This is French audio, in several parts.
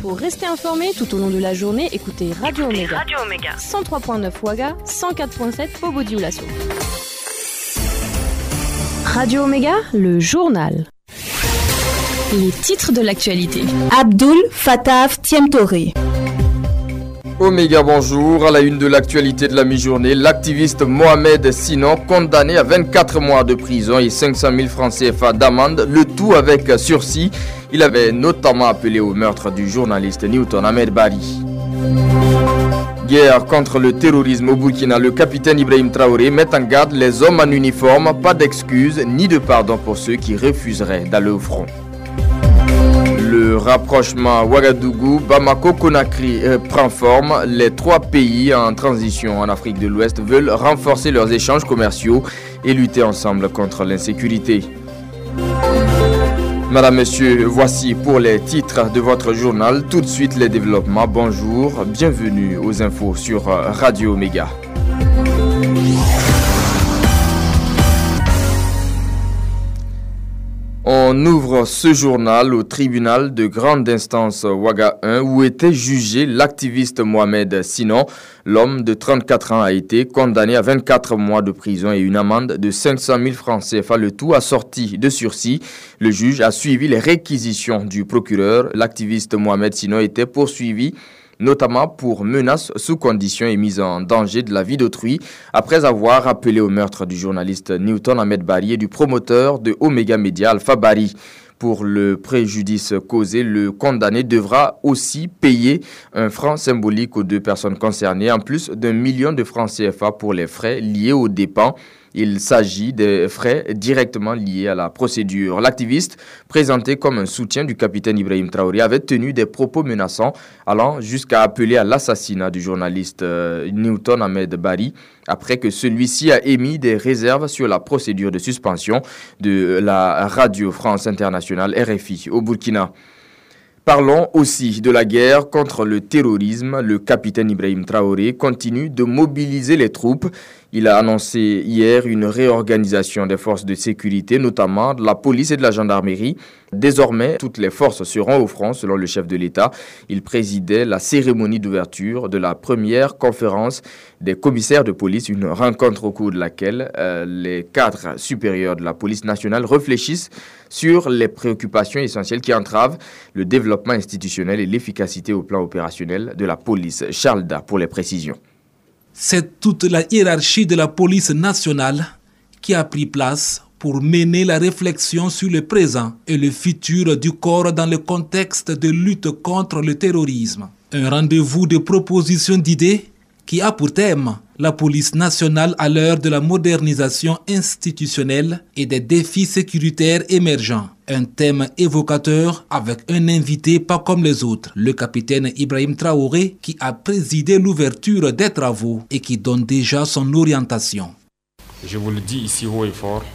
Pour rester informé tout au long de la journée, écoutez Radio Omega. 103.9 Ouaga, 104.7 Bobo-Dioulasso. Radio Omega, le journal. Les titres de l'actualité. Abdul Fattah Tiemtoré. Omega, bonjour. À la une de l'actualité de la mi-journée, l'activiste Mohamed Sinon, condamné à 24 mois de prison et 500 000 francs CFA d'amende, le tout avec sursis. Il avait notamment appelé au meurtre du journaliste Newton Ahmed Bari. Guerre contre le terrorisme au Burkina, le capitaine Ibrahim Traoré met en garde les hommes en uniforme, pas d'excuses ni de pardon pour ceux qui refuseraient d'aller au front. Le rapprochement Ouagadougou-Bamako-Conakry prend forme. Les trois pays en transition en Afrique de l'Ouest veulent renforcer leurs échanges commerciaux et lutter ensemble contre l'insécurité. Madame, Monsieur, voici pour les titres de votre journal. Tout de suite les développements. Bonjour, bienvenue aux infos sur Radio Omega. On ouvre ce journal au tribunal de grande instance Ouaga 1 où était jugé l'activiste Mohamed Sinon. L'homme de 34 ans a été condamné à 24 mois de prison et une amende de 500 000 francs CFA, le tout assorti de sursis. Le juge a suivi les réquisitions du procureur. L'activiste Mohamed Sinon était poursuivi notamment pour menaces sous condition et mise en danger de la vie d'autrui, après avoir appelé au meurtre du journaliste Newton Ahmed Bari et du promoteur de Omega Media Alpha Bari. Pour le préjudice causé, le condamné devra aussi payer un franc symbolique aux deux personnes concernées, en plus d'1 million de francs CFA pour les frais liés aux dépens. Il s'agit des frais directement liés à la procédure. L'activiste, présenté comme un soutien du capitaine Ibrahim Traoré, avait tenu des propos menaçants allant jusqu'à appeler à l'assassinat du journaliste Newton Ahmed Bari après que celui-ci a émis des réserves sur la procédure de suspension de la Radio France Internationale RFI au Burkina. Parlons aussi de la guerre contre le terrorisme. Le capitaine Ibrahim Traoré continue de mobiliser les troupes. Il a annoncé hier une réorganisation des forces de sécurité, notamment de la police et de la gendarmerie. Désormais, toutes les forces seront au front, selon le chef de l'État. Il présidait la cérémonie d'ouverture de la première conférence des commissaires de police, une rencontre au cours de laquelle les cadres supérieurs de la police nationale réfléchissent sur les préoccupations essentielles qui entravent le développement institutionnel et l'efficacité au plan opérationnel de la police. Charles Da pour les précisions. C'est toute la hiérarchie de la police nationale qui a pris place pour mener la réflexion sur le présent et le futur du corps dans le contexte de lutte contre le terrorisme. Un rendez-vous de propositions d'idées qui a pour thème la police nationale à l'heure de la modernisation institutionnelle et des défis sécuritaires émergents. Un thème évocateur avec un invité pas comme les autres, le capitaine Ibrahim Traoré, qui a présidé l'ouverture des travaux et qui donne déjà son orientation. Je vous le dis ici haut et fort,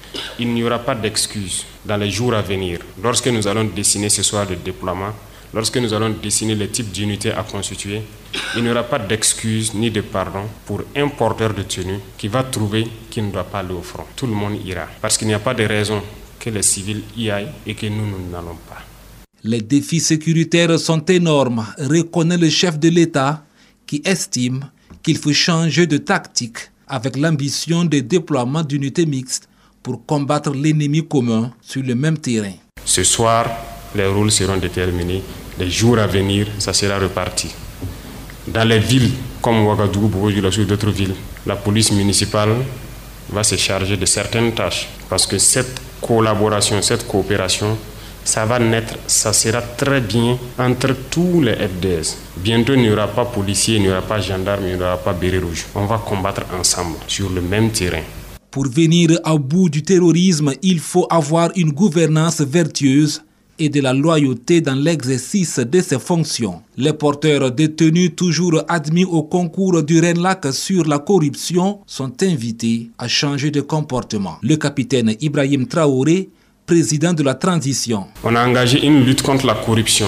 il n'y aura pas d'excuses dans les jours à venir. Lorsque nous allons dessiner ce soir le déploiement, lorsque nous allons dessiner les types d'unités à constituer, il n'y aura pas d'excuses ni de pardon pour un porteur de tenue qui va trouver qu'il ne doit pas aller au front. Tout le monde ira, parce qu'il n'y a pas de raison que les civils y aillent et que nous n'allons pas. Les défis sécuritaires sont énormes, reconnaît le chef de l'État qui estime qu'il faut changer de tactique avec l'ambition de déploiement d'unités mixtes pour combattre l'ennemi commun sur le même terrain. Ce soir, les rôles seront déterminés. Les jours à venir, ça sera reparti. Dans les villes comme Ouagadougou, Bobo-Dioulasso et d'autres villes, la police municipale va se charger de certaines tâches parce que cette collaboration, cette coopération, ça va naître, ça sera très bien entre tous les FDS. Bientôt, il n'y aura pas policiers, il n'y aura pas gendarmes, il n'y aura pas béret rouge. On va combattre ensemble sur le même terrain. Pour venir à bout du terrorisme, il faut avoir une gouvernance vertueuse et de la loyauté dans l'exercice de ses fonctions. Les porteurs détenus toujours admis au concours du RENLAC sur la corruption sont invités à changer de comportement. Le capitaine Ibrahim Traoré, président de la transition. On a engagé une lutte contre la corruption.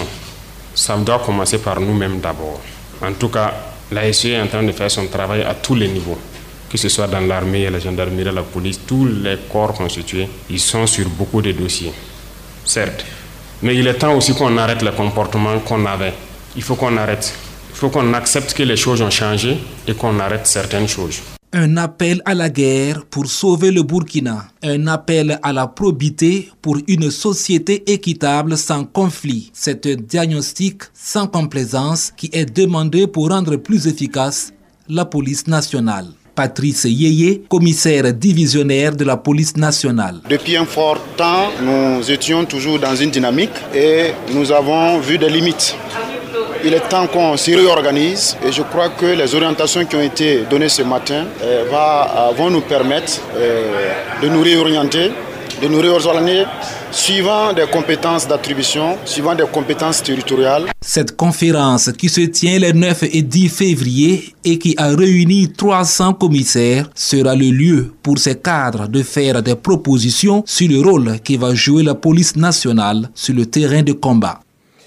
Ça doit commencer par nous-mêmes d'abord. En tout cas, la SE est en train de faire son travail à tous les niveaux. Que ce soit dans l'armée, la gendarmerie, la police, tous les corps constitués, ils sont sur beaucoup de dossiers. Certes, Mais il est temps aussi qu'on arrête le comportement qu'on avait. Il faut qu'on arrête. Il faut qu'on accepte que les choses ont changé et qu'on arrête certaines choses. Un appel à la guerre pour sauver le Burkina. Un appel à la probité pour une société équitable sans conflit. C'est un diagnostic sans complaisance qui est demandé pour rendre plus efficace la police nationale. Patrice Yeye, commissaire divisionnaire de la police nationale. Depuis un fort temps, nous étions toujours dans une dynamique et nous avons vu des limites. Il est temps qu'on se réorganise et je crois que les orientations qui ont été données ce matin vont nous permettre de nous réorienter, de nous réorganiser suivant des compétences d'attribution, suivant des compétences territoriales. Cette conférence qui se tient les 9 et 10 février et qui a réuni 300 commissaires sera le lieu pour ces cadres de faire des propositions sur le rôle que va jouer la police nationale sur le terrain de combat.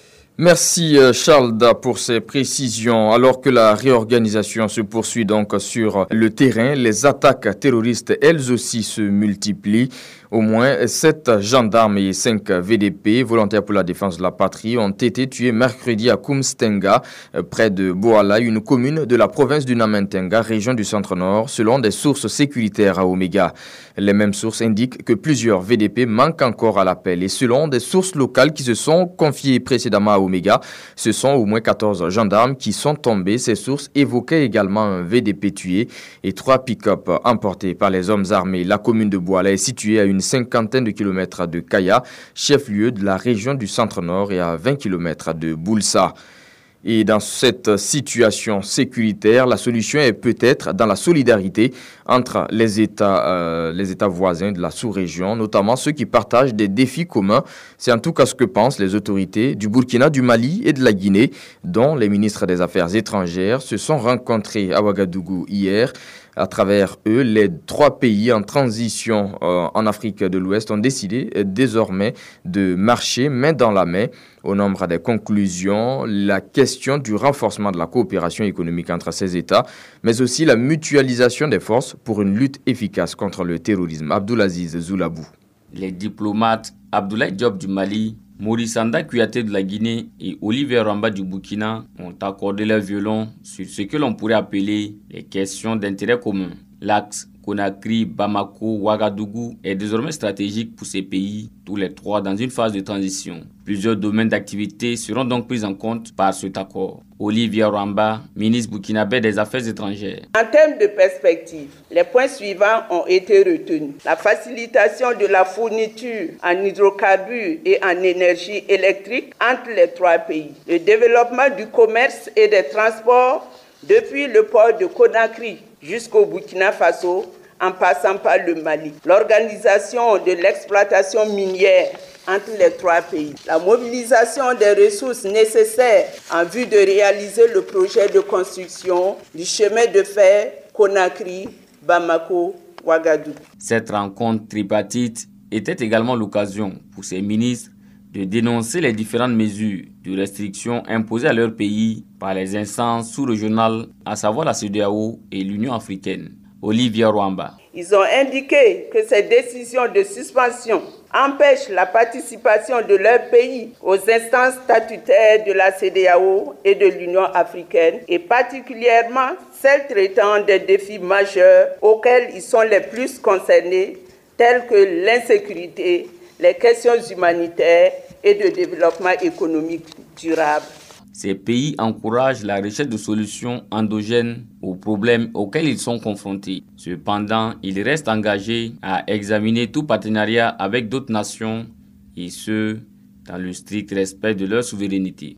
Merci Charles Da pour ces précisions. Alors que la réorganisation se poursuit donc sur le terrain, les attaques terroristes elles aussi se multiplient. Au moins 7 gendarmes et 5 VDP, volontaires pour la défense de la patrie, ont été tués mercredi à Kumstenga, près de Boala, une commune de la province du Namentenga, région du centre-nord, selon des sources sécuritaires à Omega. Les mêmes sources indiquent que plusieurs VDP manquent encore à l'appel. Et selon des sources locales qui se sont confiées précédemment à Omega, ce sont au moins 14 gendarmes qui sont tombés. Ces sources évoquaient également un VDP tué et 3 pick-up emportés par les hommes armés. La commune de Boala est située à une cinquantaine de kilomètres de Kaya, chef-lieu de la région du centre-nord, et à 20 kilomètres de Boulsa. Et dans cette situation sécuritaire, la solution est peut-être dans la solidarité entre les États voisins de la sous-région, notamment ceux qui partagent des défis communs. C'est en tout cas ce que pensent les autorités du Burkina, du Mali et de la Guinée, dont les ministres des Affaires étrangères se sont rencontrés à Ouagadougou hier. À travers eux, les 3 pays en transition en Afrique de l'Ouest ont décidé désormais de marcher main dans la main. Au nombre des conclusions, la question du renforcement de la coopération économique entre ces États, mais aussi la mutualisation des forces pour une lutte efficace contre le terrorisme. Abdoulaziz Zoulabou. Les diplomates Abdoulaye Diop du Mali, Maurice Anda Kouyaté de la Guinée et Olivier Ramba du Burkina ont accordé leur violon sur ce que l'on pourrait appeler les questions d'intérêt commun. L'axe Conakry, Bamako, Ouagadougou est désormais stratégique pour ces pays, tous les 3 dans une phase de transition. Plusieurs domaines d'activité seront donc pris en compte par cet accord. Olivier Ramba, ministre burkinabé des Affaires étrangères. En termes de perspective, les points suivants ont été retenus. La facilitation de la fourniture en hydrocarbures et en énergie électrique entre les 3 pays. Le développement du commerce et des transports depuis le port de Conakry jusqu'au Burkina Faso, en passant par le Mali. L'organisation de l'exploitation minière entre les 3 pays. La mobilisation des ressources nécessaires en vue de réaliser le projet de construction du chemin de fer Conakry, Bamako, Ouagadougou. Cette rencontre tripartite était également l'occasion pour ces ministres de dénoncer les différentes mesures de restriction imposées à leur pays par les instances sous-régionales, à savoir la CEDEAO et l'Union africaine. Olivier Rwamba. Ils ont indiqué que ces décisions de suspension empêchent la participation de leur pays aux instances statutaires de la CEDEAO et de l'Union africaine, et particulièrement celles traitant des défis majeurs auxquels ils sont les plus concernés, tels que l'insécurité, les questions humanitaires et de développement économique durable. Ces pays encouragent la recherche de solutions endogènes aux problèmes auxquels ils sont confrontés. Cependant, ils restent engagés à examiner tout partenariat avec d'autres nations, et ce, dans le strict respect de leur souveraineté.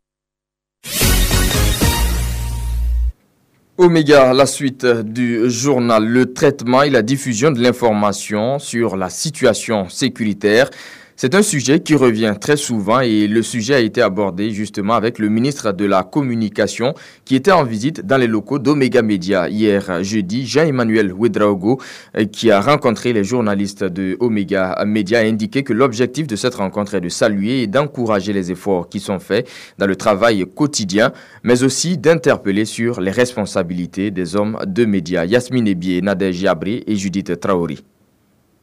Omega, la suite du journal, le traitement et la diffusion de l'information sur la situation sécuritaire. C'est un sujet qui revient très souvent et le sujet a été abordé justement avec le ministre de la Communication qui était en visite dans les locaux d'Omega Media hier jeudi. Jean-Emmanuel Ouedraogo, qui a rencontré les journalistes de Omega Media, a indiqué que l'objectif de cette rencontre est de saluer et d'encourager les efforts qui sont faits dans le travail quotidien, mais aussi d'interpeller sur les responsabilités des hommes de médias. Yasmine Ebié, Nadège Yabré et Judith Traoré.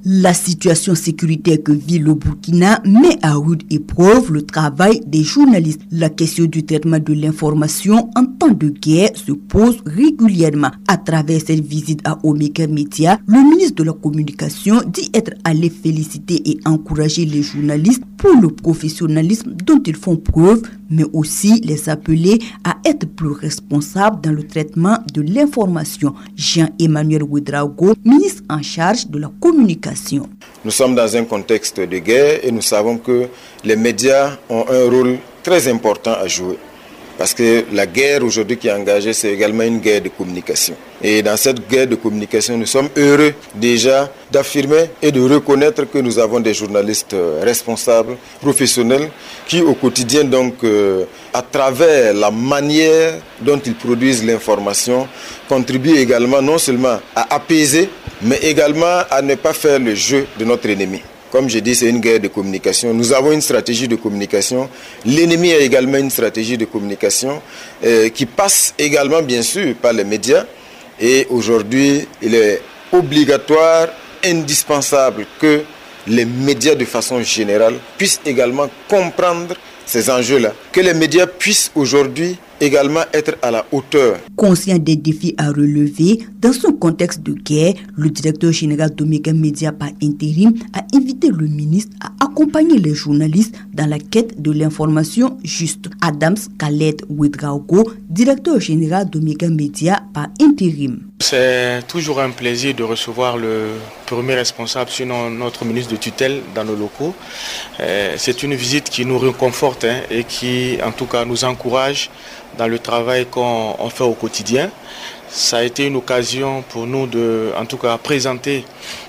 La situation sécuritaire que vit le Burkina met à rude épreuve le travail des journalistes. La question du traitement de l'information en temps de guerre se pose régulièrement. À travers cette visite à Omega Media, le ministre de la Communication dit être allé féliciter et encourager les journalistes pour le professionnalisme dont ils font preuve, mais aussi les appeler à être plus responsables dans le traitement de l'information. Jean-Emmanuel Ouedraogo, ministre en charge de la communication. Nous sommes dans un contexte de guerre et nous savons que les médias ont un rôle très important à jouer. Parce que la guerre aujourd'hui qui est engagée, c'est également une guerre de communication. Et dans cette guerre de communication, nous sommes heureux déjà d'affirmer et de reconnaître que nous avons des journalistes responsables, professionnels, qui au quotidien, donc, à travers la manière dont ils produisent l'information, contribuent également non seulement à apaiser, mais également à ne pas faire le jeu de notre ennemi. Comme je dis, c'est une guerre de communication. Nous avons une stratégie de communication. L'ennemi a également une stratégie de communication qui passe également, bien sûr, par les médias. Et aujourd'hui, il est obligatoire, indispensable que les médias, de façon générale, puissent également comprendre ces enjeux-là. Que les médias puissent aujourd'hui également être à la hauteur. Conscient des défis à relever, dans ce contexte de guerre, le directeur général d'Omega Media par intérim a invité le ministre à accompagner les journalistes dans la quête de l'information juste. Adams Khaled Ouedraogo, directeur général d'Omega Media par intérim. C'est toujours un plaisir de recevoir le premier responsable, sinon notre ministre de tutelle, dans nos locaux. C'est une visite qui nous réconforte et qui, en tout cas, nous encourage dans le travail qu'on fait au quotidien. Ça a été une occasion pour nous de, en tout cas, présenter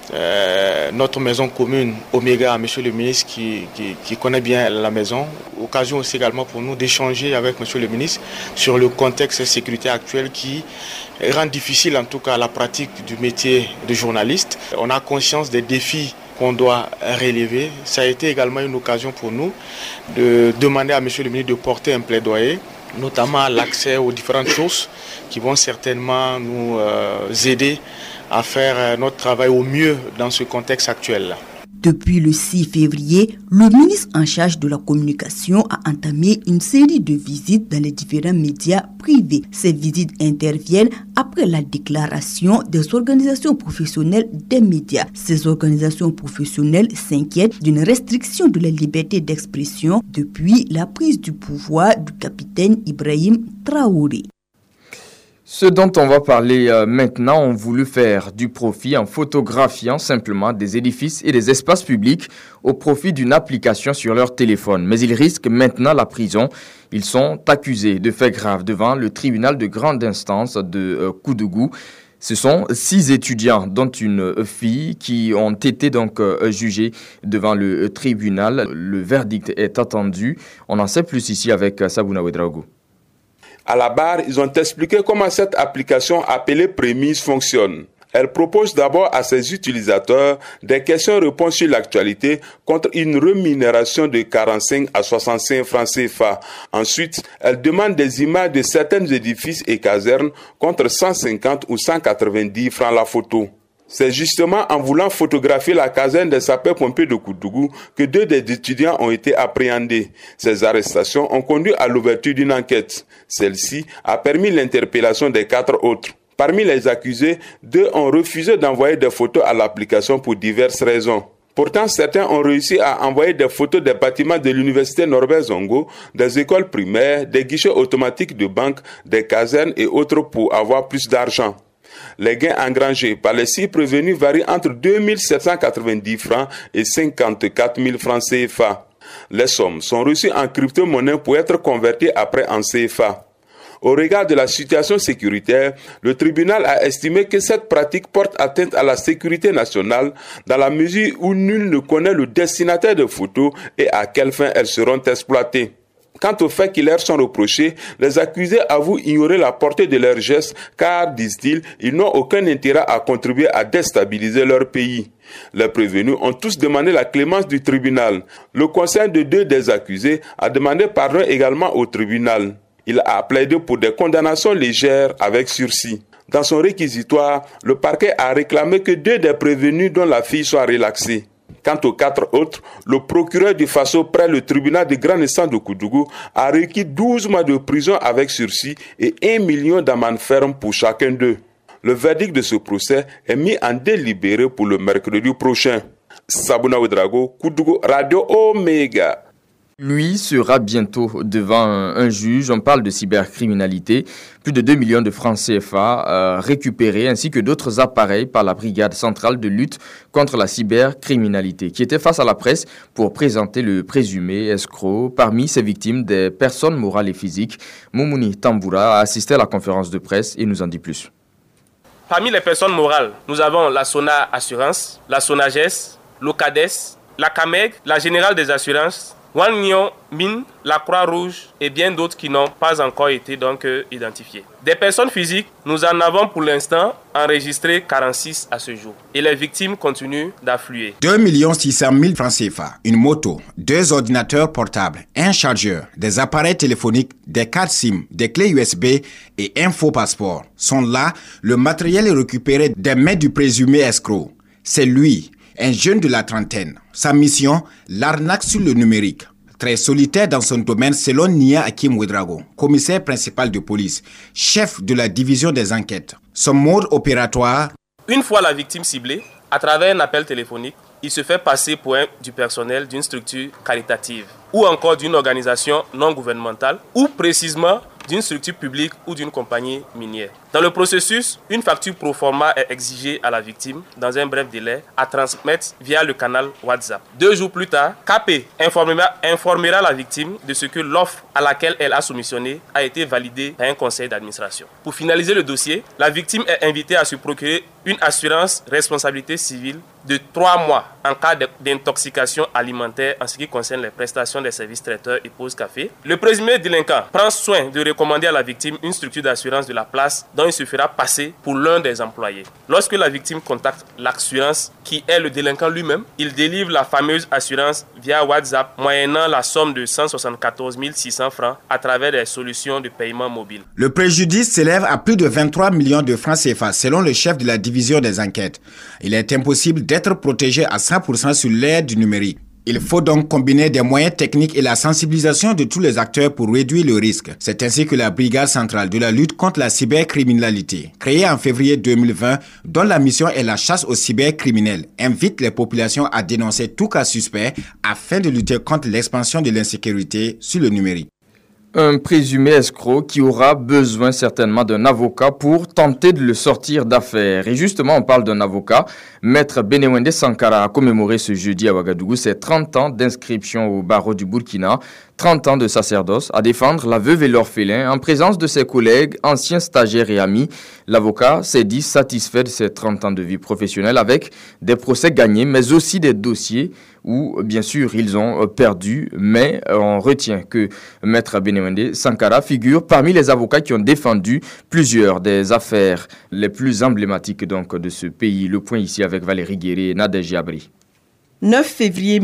notre maison commune Omega à monsieur le ministre qui connaît bien la maison. Occasion aussi également pour nous d'échanger avec monsieur le ministre sur le contexte sécuritaire actuel qui rend difficile en tout cas la pratique du métier de journaliste. On a conscience des défis qu'on doit relever. Ça a été également une occasion pour nous de demander à monsieur le ministre de porter un plaidoyer, notamment l'accès aux différentes sources qui vont certainement nous aider à faire notre travail au mieux dans ce contexte actuel. Depuis le 6 février, le ministre en charge de la communication a entamé une série de visites dans les différents médias privés. Ces visites interviennent après la déclaration des organisations professionnelles des médias. Ces organisations professionnelles s'inquiètent d'une restriction de la liberté d'expression depuis la prise du pouvoir du capitaine Ibrahim Traoré. Ce dont on va parler maintenant ont voulu faire du profit en photographiant simplement des édifices et des espaces publics au profit d'une application sur leur téléphone. Mais ils risquent maintenant la prison. Ils sont accusés de faits graves devant le tribunal de grande instance de Koudougou. Ce sont 6 étudiants, dont une fille, qui ont été donc jugés devant le tribunal. Le verdict est attendu. On en sait plus ici avec Sabouna Ouedraogo. À la barre, ils ont expliqué comment cette application appelée Prémisse fonctionne. Elle propose d'abord à ses utilisateurs des questions-réponses sur l'actualité contre une rémunération de 45 à 65 francs CFA. Ensuite, elle demande des images de certains édifices et casernes contre 150 ou 190 francs la photo. C'est justement en voulant photographier la caserne des sapeurs-pompiers de Koudougou que 2 des étudiants ont été appréhendés. Ces arrestations ont conduit à l'ouverture d'une enquête. Celle-ci a permis l'interpellation des 4 autres. Parmi les accusés, 2 ont refusé d'envoyer des photos à l'application pour diverses raisons. Pourtant, certains ont réussi à envoyer des photos des bâtiments de l'université Norbert Zongo, des écoles primaires, des guichets automatiques de banque, des casernes et autres pour avoir plus d'argent. Les gains engrangés par les 6 prévenus varient entre 2 790 francs et 54 000 francs CFA. Les sommes sont reçues en crypto-monnaie pour être converties après en CFA. Au regard de la situation sécuritaire, le tribunal a estimé que cette pratique porte atteinte à la sécurité nationale dans la mesure où nul ne connaît le destinataire de photos et à quelle fin elles seront exploitées. Quant aux faits qui leur sont reprochés, les accusés avouent ignorer la portée de leurs gestes car, disent-ils, ils n'ont aucun intérêt à contribuer à déstabiliser leur pays. Les prévenus ont tous demandé la clémence du tribunal. Le conseil de 2 des accusés a demandé pardon également au tribunal. Il a plaidé pour des condamnations légères avec sursis. Dans son réquisitoire, le parquet a réclamé que 2 des prévenus dont la fille soient relaxés. Quant aux 4 autres, le procureur du Faso près le tribunal de grande instance de Koudougou a requis 12 mois de prison avec sursis et 1 million d'amende ferme pour chacun d'eux. Le verdict de ce procès est mis en délibéré pour le mercredi prochain. Sabouna Ouedraogo, Koudougou, Radio Omega. Lui sera bientôt devant un juge. On parle de cybercriminalité. Plus de 2 millions de francs CFA récupérés ainsi que d'autres appareils par la brigade centrale de lutte contre la cybercriminalité qui était face à la presse pour présenter le présumé escroc. Parmi ces victimes, des personnes morales et physiques. Moumouni Tamboura a assisté à la conférence de presse et nous en dit plus. Parmi les personnes morales, nous avons la Sona Assurance, la Sonages, l'Ocades, la CAMEG, la Générale des Assurances, Wannion, Mine, la Croix-Rouge et bien d'autres qui n'ont pas encore été identifiés. Des personnes physiques, nous en avons pour l'instant enregistré 46 à ce jour et les victimes continuent d'affluer. 2 600 000 francs CFA, une moto, 2 ordinateurs portables, un chargeur, des appareils téléphoniques, des cartes SIM, des clés USB et un faux passeport. Sont là, le matériel est récupéré des mains du présumé escroc. C'est lui, un jeune de la trentaine. Sa mission, l'arnaque sur le numérique. Très solitaire dans son domaine selon Nia Hakim Ouedraogo, commissaire principal de police, chef de la division des enquêtes. Son mode opératoire. Une fois la victime ciblée, à travers un appel téléphonique, il se fait passer pour du personnel d'une structure caritative ou encore d'une organisation non gouvernementale ou précisément d'une structure publique ou d'une compagnie minière. Dans le processus, une facture pro forma est exigée à la victime dans un bref délai à transmettre via le canal WhatsApp. 2 jours plus tard, KP informera la victime de ce que l'offre à laquelle elle a soumissionné a été validée par un conseil d'administration. Pour finaliser le dossier, la victime est invitée à se procurer une assurance responsabilité civile de 3 mois en cas d'intoxication alimentaire en ce qui concerne les prestations des services traiteurs et pause café. Le présumé délinquant prend soin de recommander à la victime une structure d'assurance de la place dont il se fera passer pour l'un des employés. Lorsque la victime contacte l'assurance qui est le délinquant lui-même, il délivre la fameuse assurance via WhatsApp moyennant la somme de 174 600 francs à travers des solutions de paiement mobile. Le préjudice s'élève à plus de 23 millions de francs CFA selon le chef de la division des enquêtes. Il est impossible d'être protégé à 100% sur l'ère du numérique. Il faut donc combiner des moyens techniques et la sensibilisation de tous les acteurs pour réduire le risque. C'est ainsi que la Brigade centrale de la lutte contre la cybercriminalité, créée en février 2020, dont la mission est la chasse aux cybercriminels, invite les populations à dénoncer tout cas suspect afin de lutter contre l'expansion de l'insécurité sur le numérique. Un présumé escroc qui aura besoin certainement d'un avocat pour tenter de le sortir d'affaire. Et justement, on parle d'un avocat. Maître Benewende Sankara a commémoré ce jeudi à Ouagadougou ses 30 ans d'inscription au barreau du Burkina, 30 ans de sacerdoce à défendre la veuve et l'orphelin en présence de ses collègues, anciens stagiaires et amis. L'avocat s'est dit satisfait de ses 30 ans de vie professionnelle avec des procès gagnés, mais aussi des dossiers où, bien sûr, ils ont perdu, mais on retient que Maître Benewende Sankara figure parmi les avocats qui ont défendu plusieurs des affaires les plus emblématiques donc, de ce pays. Le point ici avec Valérie Guéré et Nadège Abri. 9 février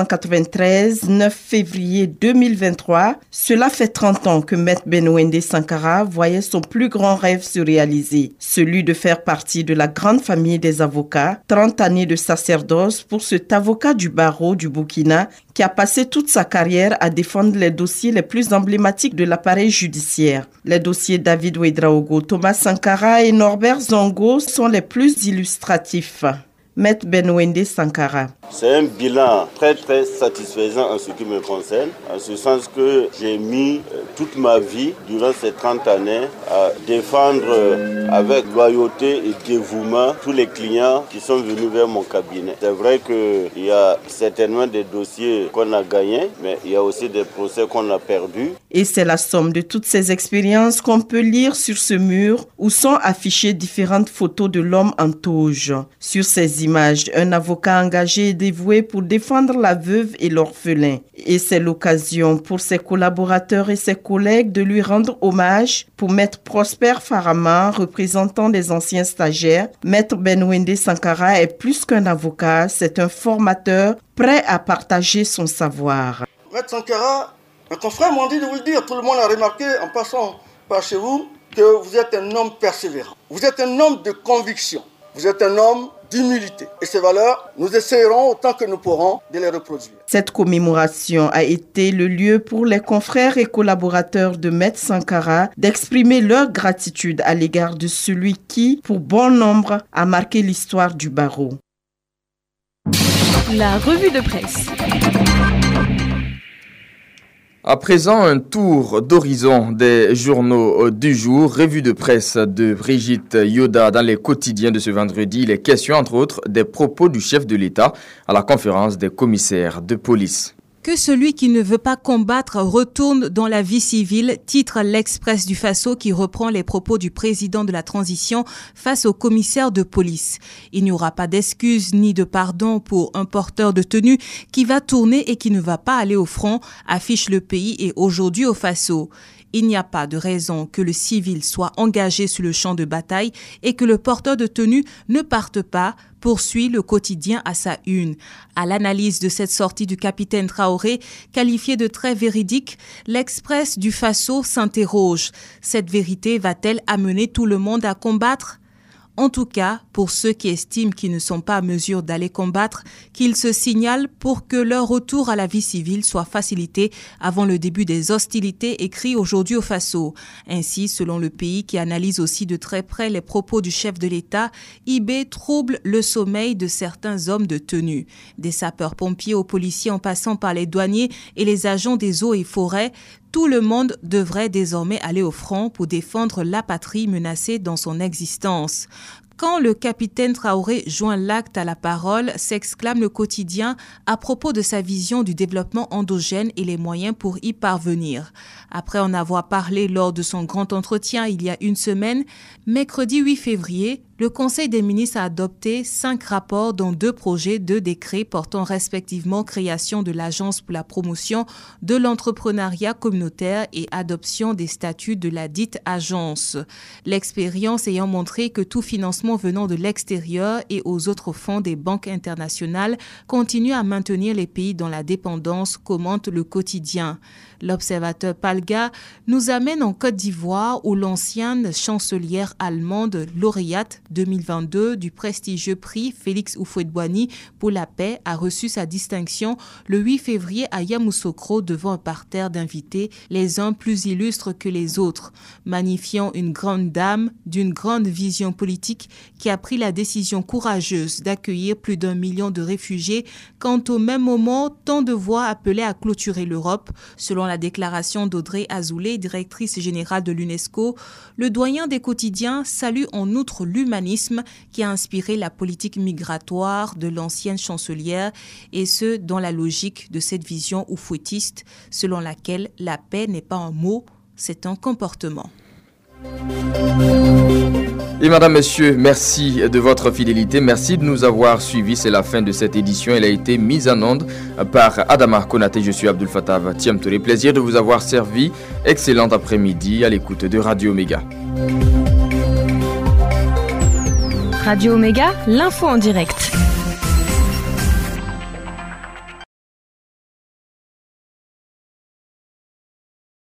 1993, 9 février 2023, cela fait 30 ans que Maître Benewende Sankara voyait son plus grand rêve se réaliser, celui de faire partie de la grande famille des avocats, 30 années de sacerdoce pour cet avocat du barreau du Burkina qui a passé toute sa carrière à défendre les dossiers les plus emblématiques de l'appareil judiciaire. Les dossiers David Ouedraogo, Thomas Sankara et Norbert Zongo sont les plus illustratifs. Maître Benewende Sankara. C'est un bilan très satisfaisant en ce qui me concerne, en ce sens que j'ai mis toute ma vie durant ces 30 années à défendre avec loyauté et dévouement tous les clients qui sont venus vers mon cabinet. C'est vrai qu'il y a certainement des dossiers qu'on a gagnés, mais il y a aussi des procès qu'on a perdus. Et c'est la somme de toutes ces expériences qu'on peut lire sur ce mur où sont affichées différentes photos de l'homme en toge. Sur ces images, un avocat engagé et dévoué pour défendre la veuve et l'orphelin. Et c'est l'occasion pour ses collaborateurs et ses collègues de lui rendre hommage pour Maître Prosper Farama, représentant des anciens stagiaires. Maître Benewende Sankara est plus qu'un avocat, c'est un formateur prêt à partager son savoir. Maître Sankara, mes confrères m'ont dit de vous le dire, tout le monde a remarqué en passant par chez vous que vous êtes un homme persévérant. Vous êtes un homme de conviction. Vous êtes un homme d'humilité. Et ces valeurs, nous essayerons autant que nous pourrons de les reproduire. Cette commémoration a été le lieu pour les confrères et collaborateurs de Maître Sankara d'exprimer leur gratitude à l'égard de celui qui, pour bon nombre, a marqué l'histoire du barreau. La revue de presse. À présent, un tour d'horizon des journaux du jour. Revue de presse de Brigitte Yoda dans les quotidiens de ce vendredi. Il est question, entre autres, des propos du chef de l'État à la conférence des commissaires de police. Que celui qui ne veut pas combattre retourne dans la vie civile, titre l'Express du Faso qui reprend les propos du président de la transition face au commissaire de police. Il n'y aura pas d'excuses ni de pardon pour un porteur de tenue qui va tourner et qui ne va pas aller au front, affiche Le Pays et Aujourd'hui au Faso. Il n'y a pas de raison que le civil soit engagé sur le champ de bataille et que le porteur de tenue ne parte pas, poursuit le quotidien à sa une. À l'analyse de cette sortie du capitaine Traoré, qualifiée de très véridique, l'Express du Faso s'interroge. Cette vérité va-t-elle amener tout le monde à combattre ? En tout cas, pour ceux qui estiment qu'ils ne sont pas à mesure d'aller combattre, qu'ils se signalent pour que leur retour à la vie civile soit facilité avant le début des hostilités, écrit Aujourd'hui au Faso. Ainsi, selon Le Pays qui analyse aussi de très près les propos du chef de l'État, IB trouble le sommeil de certains hommes de tenue. Des sapeurs-pompiers aux policiers en passant par les douaniers et les agents des eaux et forêts, tout le monde devrait désormais aller au front pour défendre la patrie menacée dans son existence. Quand le capitaine Traoré joint l'acte à la parole, s'exclame Le Quotidien à propos de sa vision du développement endogène et les moyens pour y parvenir. Après en avoir parlé lors de son grand entretien il y a une semaine, mercredi 8 février, le Conseil des ministres a adopté 5 rapports dont 2 projets de décrets portant respectivement création de l'Agence pour la promotion de l'entrepreneuriat communautaire et adoption des statuts de la dite agence. L'expérience ayant montré que tout financement venant de l'extérieur et aux autres fonds des banques internationales continue à maintenir les pays dans la dépendance, commente Le Quotidien. L'observateur Palga nous amène en Côte d'Ivoire où l'ancienne chancelière allemande lauréate 2022 du prestigieux prix Félix Houphouët-Boigny pour la paix a reçu sa distinction le 8 février à Yamoussoukro devant un parterre d'invités, les uns plus illustres que les autres, magnifiant une grande dame d'une grande vision politique qui a pris la décision courageuse d'accueillir plus d'1 million de réfugiés quand au même moment tant de voix appelaient à clôturer l'Europe. Selon la déclaration d'Audrey Azoulay, directrice générale de l'UNESCO, le doyen des quotidiens salue en outre l'humanisme qui a inspiré la politique migratoire de l'ancienne chancelière et ce, dans la logique de cette vision oufouettiste selon laquelle la paix n'est pas un mot, c'est un comportement. Et madame, monsieur, merci de votre fidélité, merci de nous avoir suivis, c'est la fin de cette édition, elle a été mise en onde par Adama Konaté, je suis Abdul Fattah Thiamtouré, plaisir de vous avoir servi, excellent après-midi à l'écoute de Radio Omega. Radio Omega, l'info en direct.